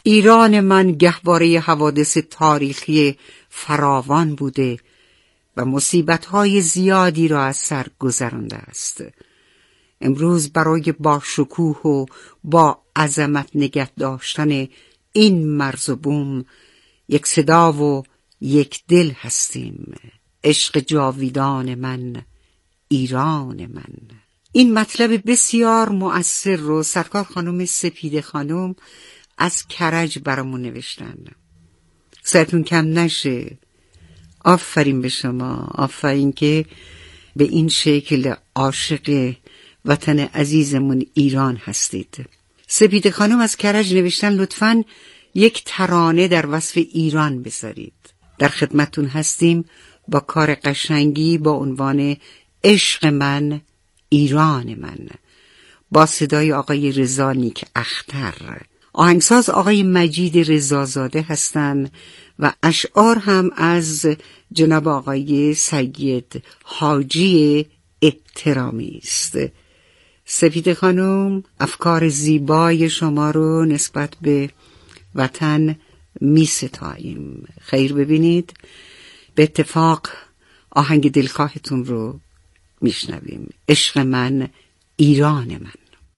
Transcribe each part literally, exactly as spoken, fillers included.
ایران من گهواره حوادث تاریخی فراوان بوده و مصیبت‌های زیادی را از سر گذرانده است. امروز برای با شکوه و با عظمت نگه داشتن این مرز و بوم یک صدا و یک دل هستیم. عشق جاویدان من، ایران من. این مطلب بسیار مؤثر رو سرکار خانم سپیده خانم از کرج برامون نوشتن. سرتون کم نشه. آفرین به شما، آفرین که به این شکل عاشق وطن عزیزمون ایران هستید. سپیده خانم از کرج نوشتن لطفاً یک ترانه در وصف ایران بذارید. در خدمتون هستیم با کار قشنگی با عنوان عشق من، ایران من، با صدای آقای رضا نیک اختر. آهنگساز آقای مجید رضازاده هستند و اشعار هم از جناب آقای سید حاجی احترامی است. سپیده خانم، افکار زیبای شما رو نسبت به وطن می ستاییم. خیر ببینید. به اتفاق آهنگ دلخواهتون رو میشنویم. عشق من، ایران من.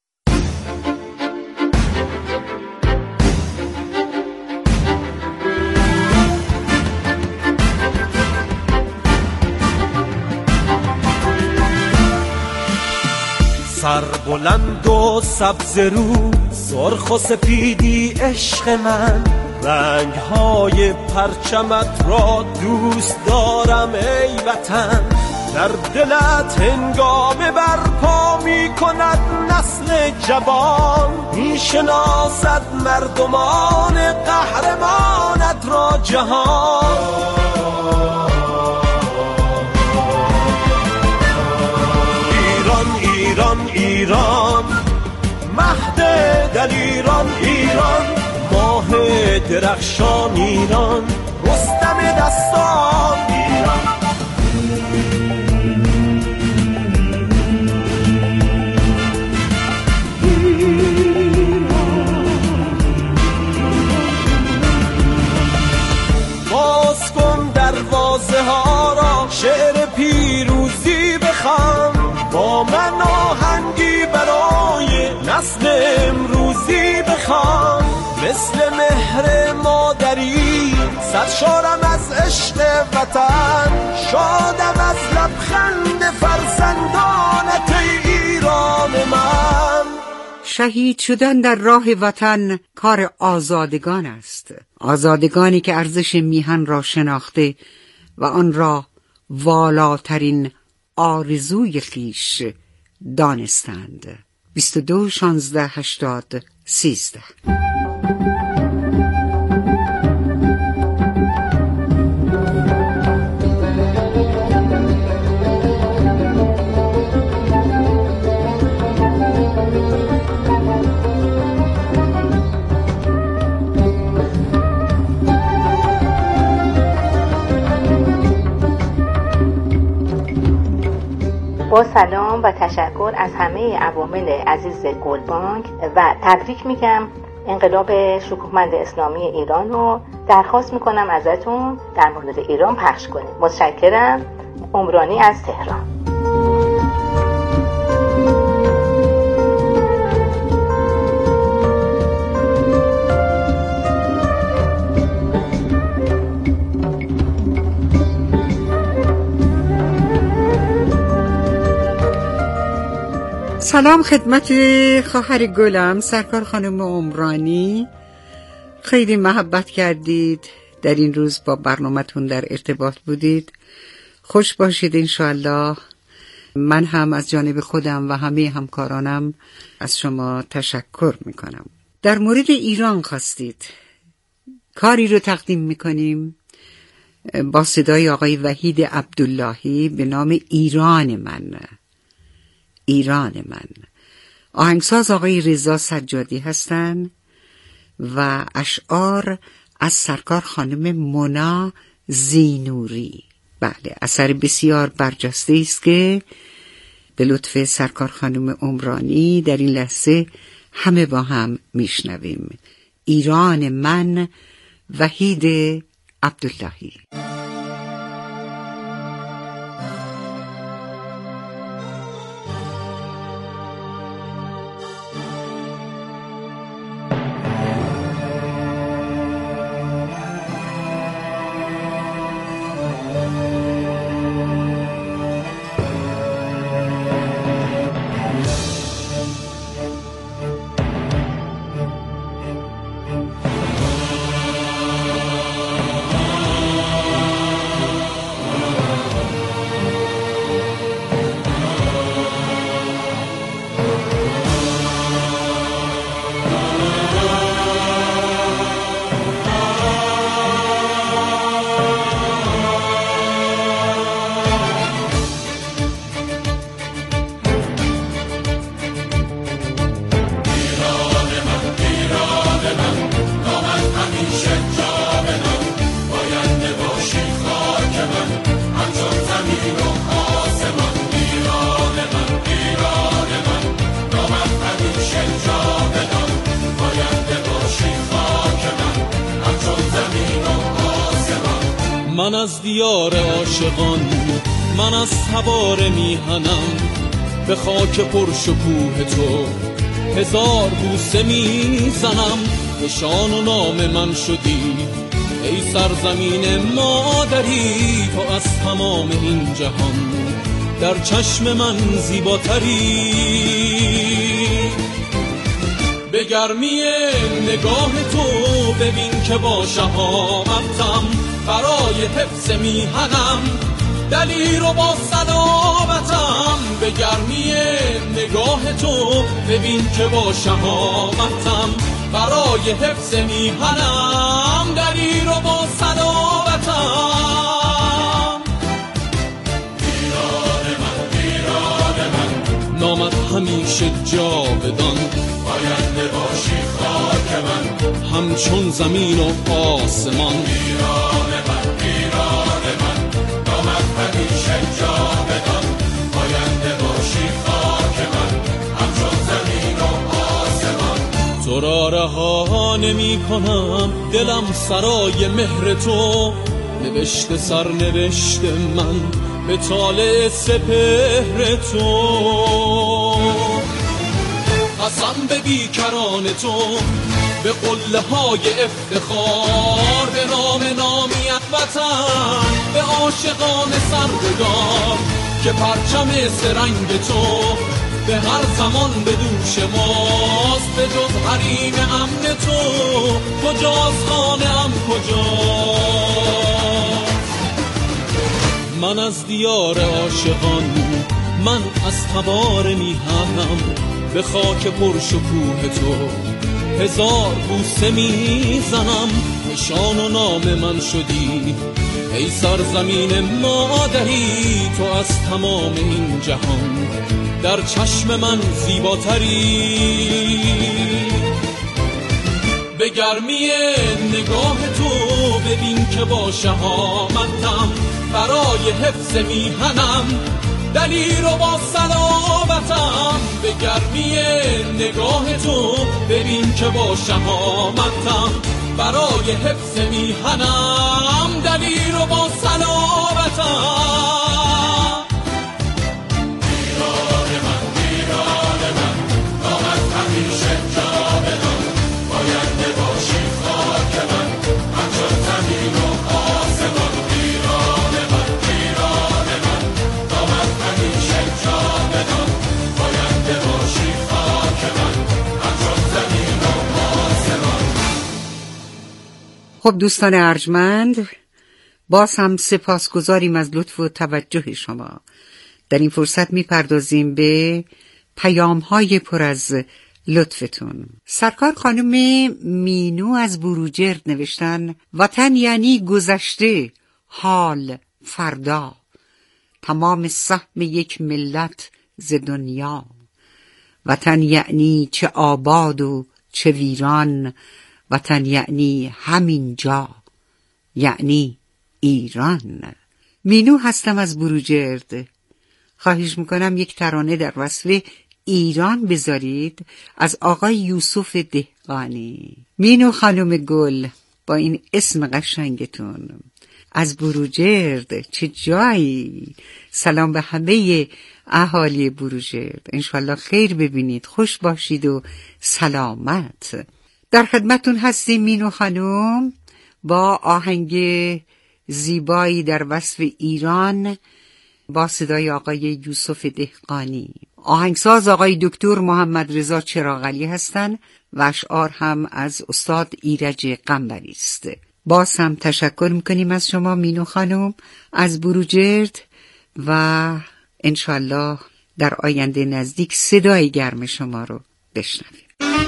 سر بلند و سبز رو، سرخ و سپیدی عشق من، رنگ های پرچمت را دوست دارم ای وطن. در دلت هنگامه برپا می کند نسل جوان، می شناسد مردمان قهرمانت را جهان. ایران ایران مهد دلیران، ایران ماه درخشان، ایران رستم دستان، ایران. باز کن دروازه ها را، شعر پیروزی بخوان، با من آهنگی برای نسل امروزی بخوان. مثل مهر مادری سرشارم از عشق وطن، شادم از لبخند فرزندانت ایران من. شهید شدن در راه وطن کار آزادگان است. آزادگانی که ارزش میهن را شناخته و آن را والاترین آرزوی خیش دانستند. بیست و دو شانزده هشتاد سیزده. با سلام و تشکر از همه عوامل عزیز گلبانک و تبریک میگم انقلاب شکوهمند اسلامی ایران رو درخواست میکنم ازتون در مورد ایران پخش کنید. متشکرم. عمرانی از تهران. سلام خدمت خواهر گلم سرکار خانم عمرانی. خیلی محبت کردید، در این روز با برنامه‌تون در ارتباط بودید. خوش باشید انشاءالله. من هم از جانب خودم و همه همکارانم از شما تشکر میکنم. در مورد ایران خواستید کاری رو تقدیم میکنیم با صدای آقای وحید عبداللهی به نام ایران من. ایران من. آهنگساز آقای رضا سجادی هستند و اشعار از سرکار خانم مونا زینوری. بله، اثر بسیار برجسته است که به لطف سرکار خانم عمرانی در این لحظه همه با هم میشنویم. ایران من، وحید عبداللهی. من از دیار عاشقان، من از سوار میهنم، به خاک پرشکوه تو هزار بوسه میزنم. نشان و نام من شدی ای سرزمین مادری، تو از تمام این جهان در چشم من زیباتری. به گرمی نگاه تو ببین که با شهامتم برای حفظ میهنم دلیر و با صلابتم. به گرمی نگاه تو ببین که با شهامتم برای حفظ میهنم دلیر و با صلابتم. ایران من، ایران من، نامت همیشه جاودان، پاینده باشی خاک من همچون زمین و آسمان. ایران من، ایران من، نامت همیشه جاودان، پاینده باشی خاک من همچون زمین و آسمان. تو را رها نمی کنم، دلم سرای مهر تو، نوشته سر نوشته من به طالع سپهر تو. قسم به بیکران تو، به قله های افتخار، به نام نامیت وطن، به عاشقان سربدار که پرچم سرنگ تو به هر زمان به دوش ماست. به جز حریم امن تو کجاست خانه ام کجاست؟ من از دیار عاشقان، من از تبار میهنم، به خاک پرشکوه تو هزار بوسه میزنم. نشان و نام من شدی ای سرزمین مادری، تو از تمام این جهان در چشم من زیباتری. به گرمی نگاه تو ببین که با شهامتم برای حفظ میهنم دلیر و با صلابتم. به گرمی نگاه تو ببین که با شهامتم برای حفظ میهنم دلیر و با صلابتم. ایران من، ایران من، نامت همیشه جاودان، پاینده باشی خاک من همچون زمین و آسمان. ایران من، ایران من، نامت همیشه جاودان، پاینده باشی خاک من همچون زمین و آسمان. خب دوستان ارجمند، باز هم سپاسگزاریم از لطف و توجه شما. در این فرصت میپردازیم به پیام‌های پر از لطفتون. سرکار خانم مینو از بروجرد نوشتن: وطن یعنی گذشته، حال فردا، تمام سهم یک ملت ز دنیا. وطن یعنی چه آباد و چه ویران، وطن یعنی همین جا، یعنی ایران. مینو هستم از بروجرد. خواهش میکنم یک ترانه در وصف ایران بذارید از آقای یوسف دهقانی. مینو خانم گل با این اسم قشنگتون از بروجرد، چه جایی. سلام به همه اهالی بروجرد، انشالله خیر ببینید، خوش باشید و سلامت. در خدمتون هستیم مینو خانم با آهنگ زیبایی در وصف ایران با صدای آقای یوسف دهقانی. آهنگساز آقای دکتر محمد رضا چراغعلی هستند و اشعار هم از استاد ایرج قنبری است. باز هم تشکر میکنیم از شما مینو خانم از بروجرد و انشالله در آینده نزدیک صدای گرم شما رو بشنویم.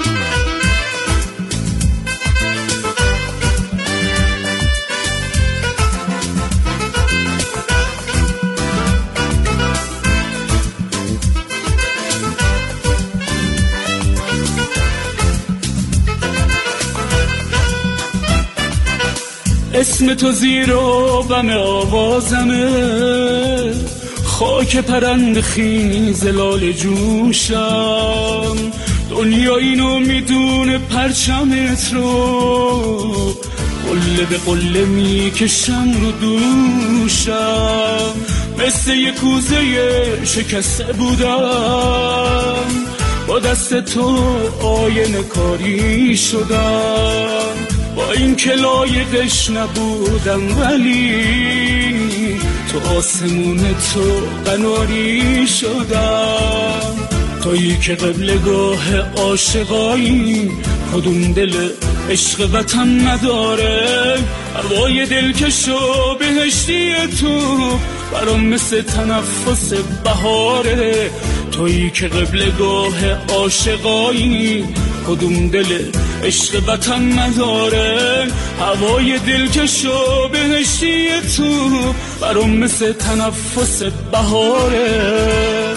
اسم تو زیر و بم آوازمه، خاک پرند خیز لال جوشم، دنیا اینو میدونه پرچمت رو، قله به قله میکشم رو دوشم، مثل یک کوزه شکسته بودم، با دست تو آینه کاری شدم، با این که لایقش نبودم ولی تو آسمون تو قناری شدم، تویی که قبلگاه عاشقایی، کدوم دل عشق وطن نداره، هوای دلکش و بهشتی تو برام مثل تنفس بهاره، تویی که قبلگاه عاشقایی، کدوم دل عشق وطن نداره، هوای دلکش و بهشتی تو برام مثل تنفس بهاره.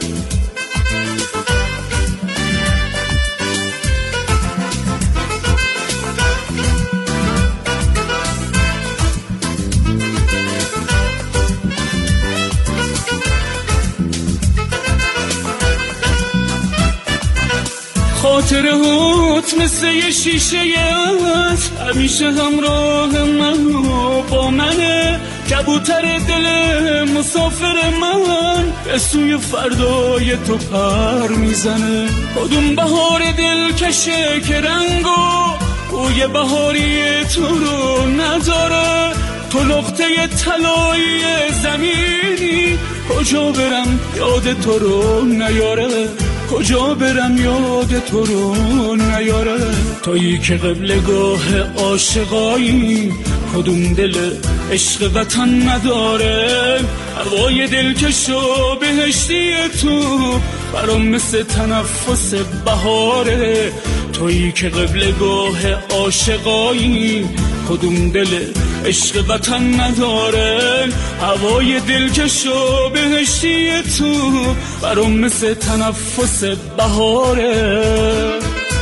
خاطره هات مثل یه شیشه هست، همیشه همراه من و با منه، کبوتر دل مسافر من به سوی فردای تو پر میزنه، کدوم بهار دل کشه که رنگو بوی بهاری تو رو نداره، تو نقطه طلایی زمینی، کجا برم یاد تو رو نیاره، کجا برم یاد تو رو نیاره، تویی که قبلگاه عاشقایی، کدوم دل عشق وطن نداره، هوای دلکش و بهشتی تو برام مثل تنفس بهاره، تویی که قبلگاه عاشقایی، کدوم دل عشق وطن نداره، هوای دلکش و بهشتی تو برام مثل تنفس بهاره.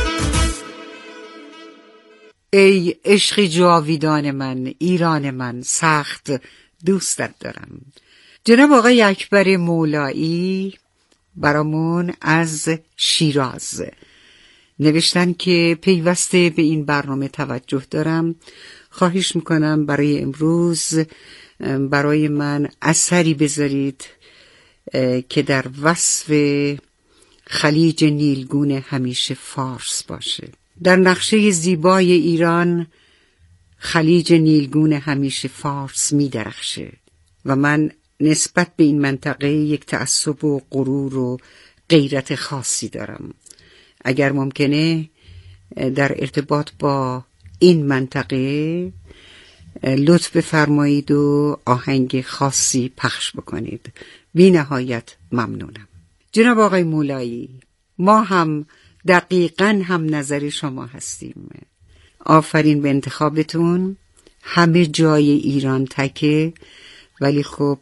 ای عشق جاویدان من، ایران من، سخت دوستت دارم. جناب آقای اکبر مولایی برامون از شیراز نوشتن که پیوسته به این برنامه توجه دارم، خواهش میکنم برای امروز برای من اثری بذارید که در وصف خلیج نیلگون همیشه فارس باشه. در نقشه زیبای ایران خلیج نیلگون همیشه فارس می درخشه و من نسبت به این منطقه یک تعصب و غرور و غیرت خاصی دارم. اگر ممکنه در ارتباط با این منطقه لطف فرمایید و آهنگ خاصی پخش بکنید، بی نهایت ممنونم. جناب آقای مولایی، ما هم دقیقاً هم نظر شما هستیم. آفرین به انتخابتون. همه جای ایران تکه، ولی خب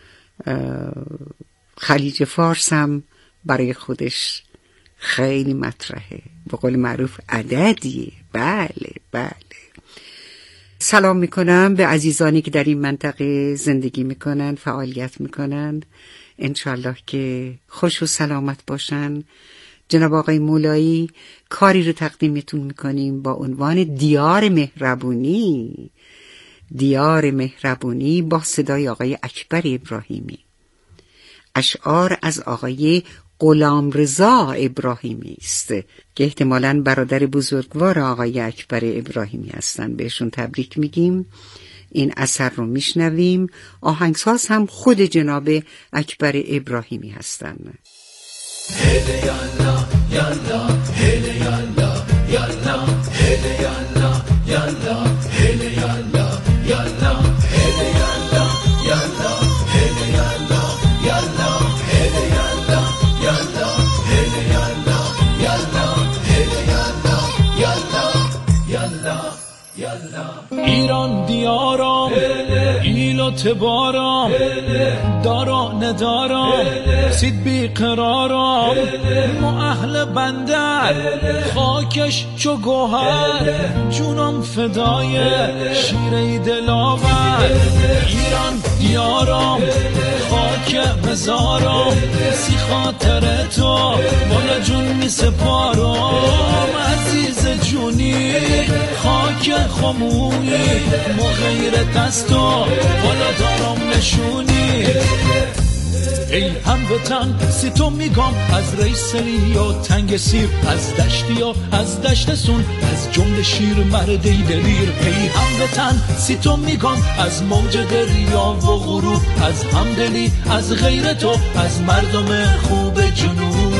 خلیج فارس هم برای خودش خیلی مطرحه، به قول معروف عددیه. بله بله. سلام میکنم به عزیزانی که در این منطقه زندگی میکنن، فعالیت میکنن. انشالله که خوش و سلامت باشن. جناب آقای مولایی کاری رو تقدیمتون میکنیم با عنوان دیار مهربونی. دیار مهربونی با صدای آقای اکبر ابراهیمی. اشعار از آقای غلامرضا ابراهیمی است که احتمالاً برادر بزرگوار آقای اکبر ابراهیمی هستن. بهشون تبریک میگیم. این اثر رو میشنویم. آهنگساز هم خود جناب اکبر ابراهیمی هستن. هله یالا یالا هله یالا یالا هله یالا یالا هله یالا یالا هله یالا یالا هله یالا یالا هله یالا یالا هله یالا یالا هله یالا یالا یالا. ایران دیارم ایلات بارم دارا ندارم سید بی قرارم ما اهل بندر خاکش چو گوهر جونم فدای شیره دلاور. ایران دیارم خاک مزارم سی خاطر تو بالا جون می سپارم. عزیز جونی خاک خمونی ما غیرت از تو بالا دارم نشونی. ای هموطن ستم میگم از ریسلی و تنگ سیر، از دشتی و از دشت سون، از جمله شیر مردی دلیر. ای هموطن ستم میگم از موج دریا و غروب، از همدلی از غیر تو، از مردم خوب جنوب.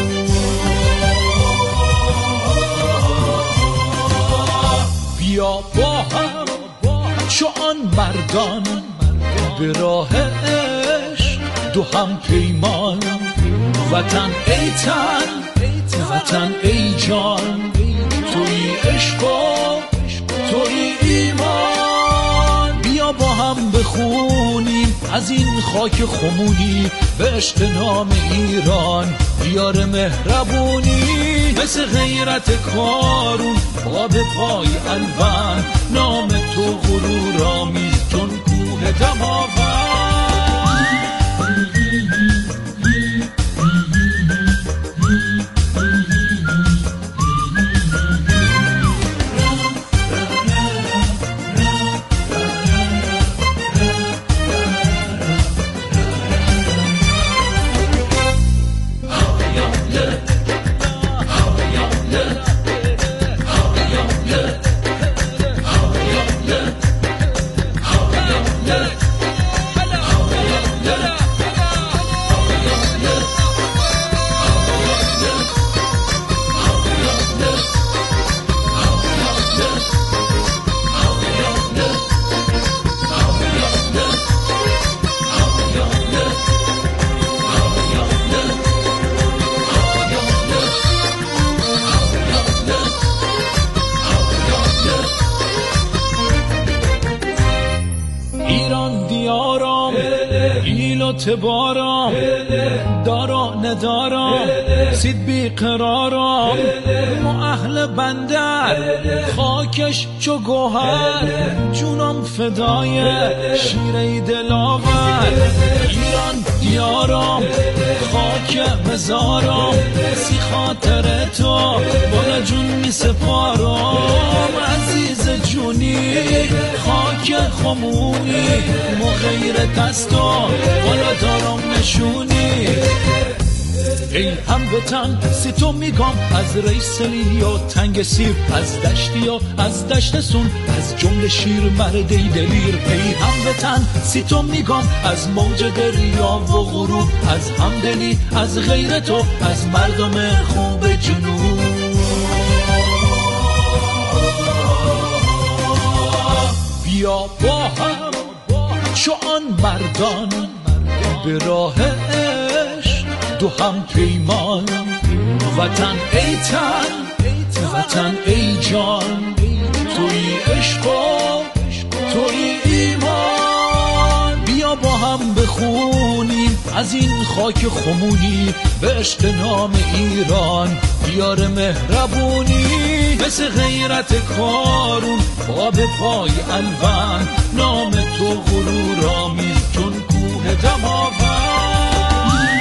بیا با هم چو آن مردان به راه عشق دو هم پیمان. وطن ای تن وطن ای جان، توی عشق و توی ایمان. بیا با هم بخونیم از این خاک خمونی به عشق نام ایران دیار مهربونی. مثل غیرت کارون باب پای الوان، نام تو غرور آمیز چون کوه دماوند. تبارم دارا ندارم سید بی قرارم، ما اهل بندر خاکش چو گوهر جونم فدای شیره دلاور. ایران دیارم خاک مزارم سی خاطر تو بالا جون می سپارم. عزیز جونی خاک خمونی ما غیرت از تو بالا دارم نشونی. ای هموطن ستم میگم از ریسلی و تنگ سیر، از دشتی و از دشت سون، از جمله شیر مردی دلیر. ای هموطن ستم میگم از موج دریا و غروب، از همدلی از غیر تو، از مردم خوب جنوب. بیا با هم چو آن مردان به راه عشق دو هم پیمان. وطن ای تن وطن ای جان، توی عشق و توی ایمان. بیا با هم بخونیم از این خاک خمونی به عشق نام ایران دیار مهربونی. مثل غیرت کارون باب پای الوان، نام تو غرور آمیز چون کوه دماوند.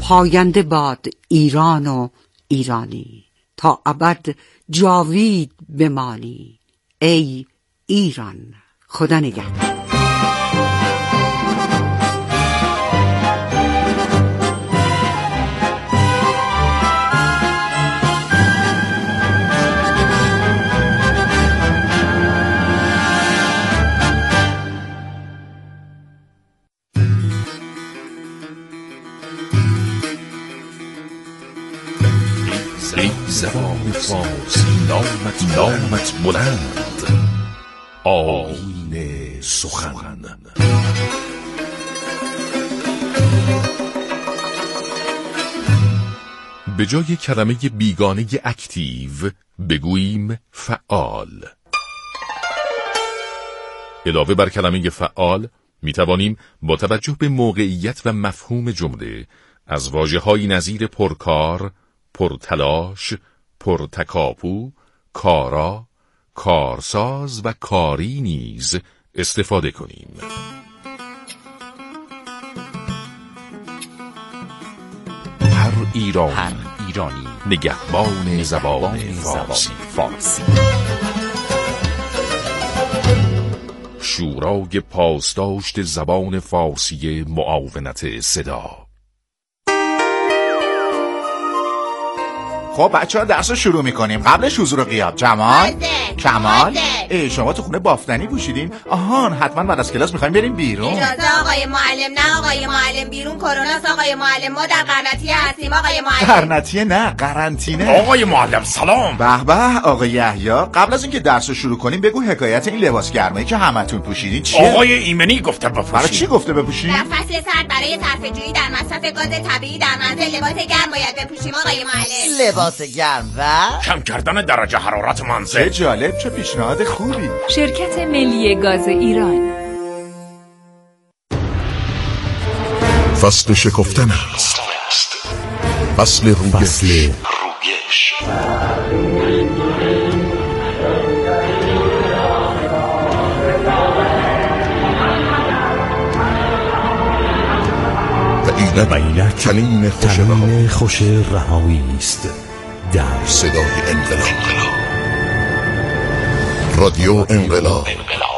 پاینده باد ایران و ایرانی، تا ابد جاوید بمانی ای ایران. خدا نگهدار. ای زبان فارسی نامت نامت بلند، آیین سخن. به جای کلمه بیگانه اکتیو بگوییم فعال. علاوه بر کلمه فعال می توانیم با توجه به موقعیت و مفهوم جمله از واژه‌هایی نظیر پرکار، پرتلاش، پرتکاپو، کارا، کارساز و کاری نیز استفاده کنیم. هر ایرانی, هر ایرانی نگهبان, نگهبان زبان فارسی. فارسی. شورای پاسداشت زبان فارسی معاونت صدا. خب بچه ها درس رو شروع میکنیم. قبلش حضور و غیاب. جمال، کمال، ای شما تو خونه بافتنی پوشیدین؟ آهان حتما بعد از کلاس میخوایم بریم بیرون. اجازه آقای معلم. نه آقای معلم، بیرون کروناست آقای معلم. ما در قرنطینه هستیم آقای معلم. قرنطینه نه، قرنطینه. آقای معلم سلام. به به آقای یحیی، قبل از اینکه درس رو شروع کنیم بگو حکایت این لباس گرمایی که همتون پوشیدین چیه؟ آقای ایمنی گفته بپوشید. برای چی گفته بپوشید؟ در فصل سرد برای صرفه‌جویی در مصرف گاز طبیعی در منزل لباس گرم باید بپوشیم آقای معلم. لباس گرم و کم کردن درجه حرارت منزل. چه جالب، چه پیشنهاد خوبی. شرکت ملی گاز ایران. فصل شکفتن است، فصل رویش. و اینک چنین خوش رهایی است در صدای انقلاب. رادیو انقلاب.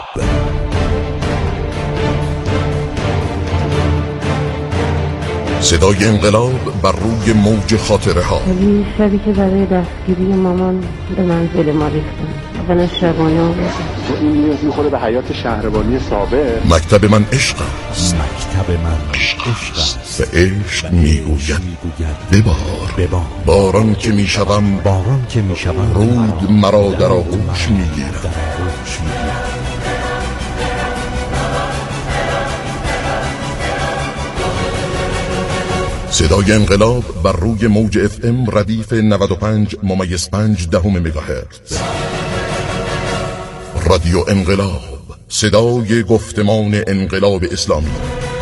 صدای انقلاب بر روی موج خاطره ها. ولی شبی که برای دستگیری مامان به منزل ما ریختن و نشبانه آمدن. این نیاز میخوره به حیات شهربانی سابق. مکتب من عشق است. مکتب من عشق است. به عشق میگوید ببار. ببار. باران که میشوم، باران که میشوم، رود مرا در آغوش میگیرد. صدای انقلاب بر روی موج اف ام ردیف نود و پنج ممیز پنج دهم مگاهرتز. رادیو انقلاب، صدای گفتمان انقلاب اسلامی.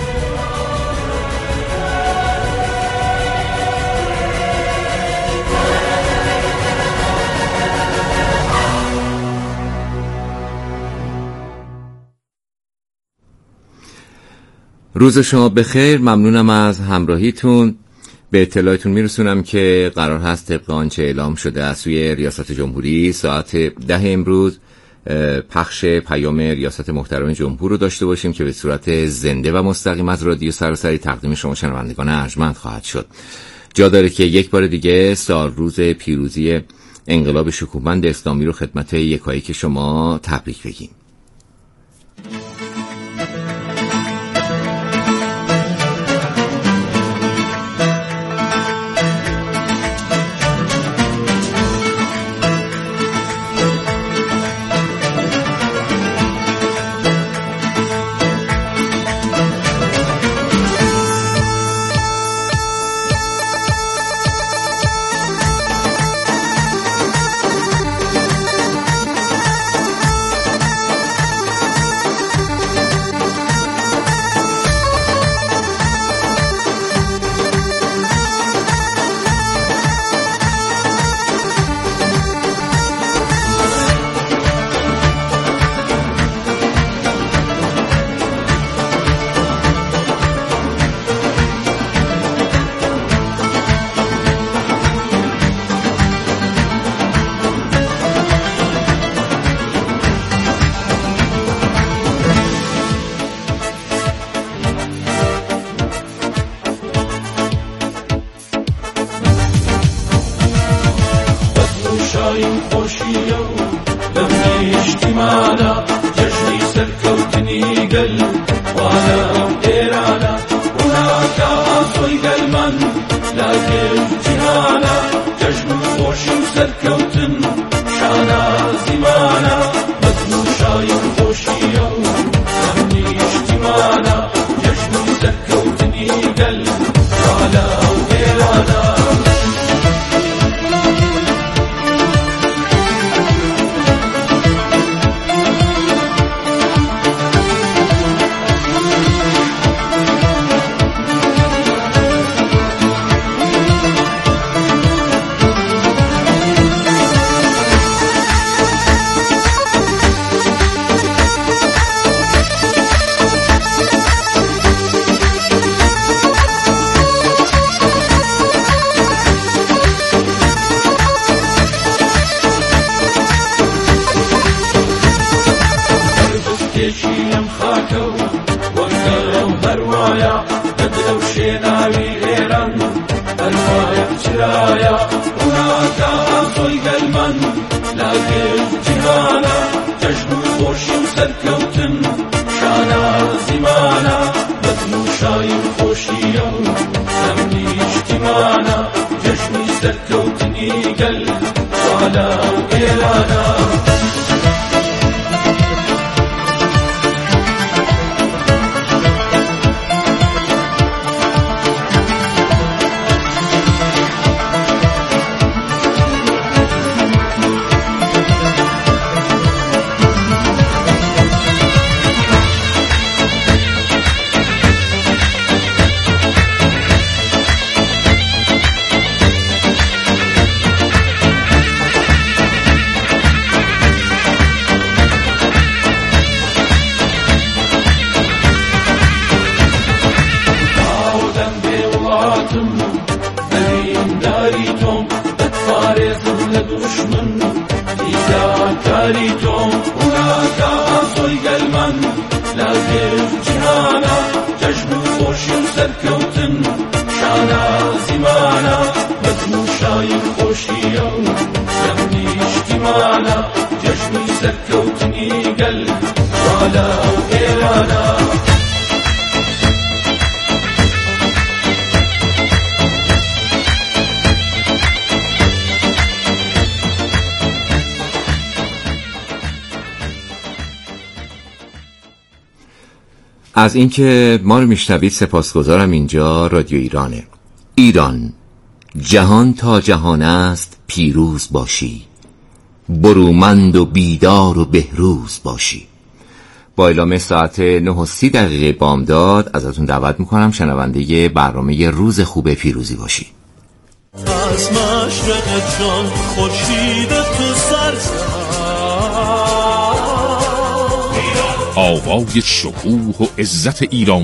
روز شما بخیر. ممنونم از همراهیتون. به اطلاعتون میرسونم که قرار هست طبق آنچه اعلام شده از سوی ریاست جمهوری ساعت ده امروز پخش پیام ریاست محترم جمهور رو داشته باشیم که به صورت زنده و مستقیم از رادیو سراسری تقدیم شما شنوندگان ارجمند خواهد شد. جا داره که یک بار دیگه سال روز پیروزی انقلاب شکوهمند اسلامی رو خدمت یکایک شما تبریک بگیم. شایم خوشیو دمشتی مانا جشنی سرکوتنی گل وانا ایرانا وناکا آسوی گل من لاگل جهانا جشن خوشیم سرکوتن شانا زیمانا مدنو شایم خوشیو دمشتی مانا جشنی سرکوتنی گل وانا ایرانا کشیم خاکو وەرگەڕەو هەروایە بەدرەو شێناوی ئێران هەروایە چرایە ڕووناکە ئاسۆی گەلمان لاگەل جیهانە جەژن و خۆشی و سەرکەوتن شانە زیمانە بەدن و شای و خۆشیە و لەم نیشتیمانە جەژنی سەرکەوتنی گەل ساڵە و ئێرانە از اینکه ما رو میشنوید سپاسگزارم. اینجا رادیو ایرانه. ایران، جهان تا جهان است پیروز باشی، برومند و بیدار و بهروز باشی. با اعلام ساعت نه و سی دقیقه بامداد ازتون دعوت میکنم شنونده برنامه روز خوب پیروزی باشی. از مشرق جان خورشید تو سرزد، آوای شکوه و عزت ایران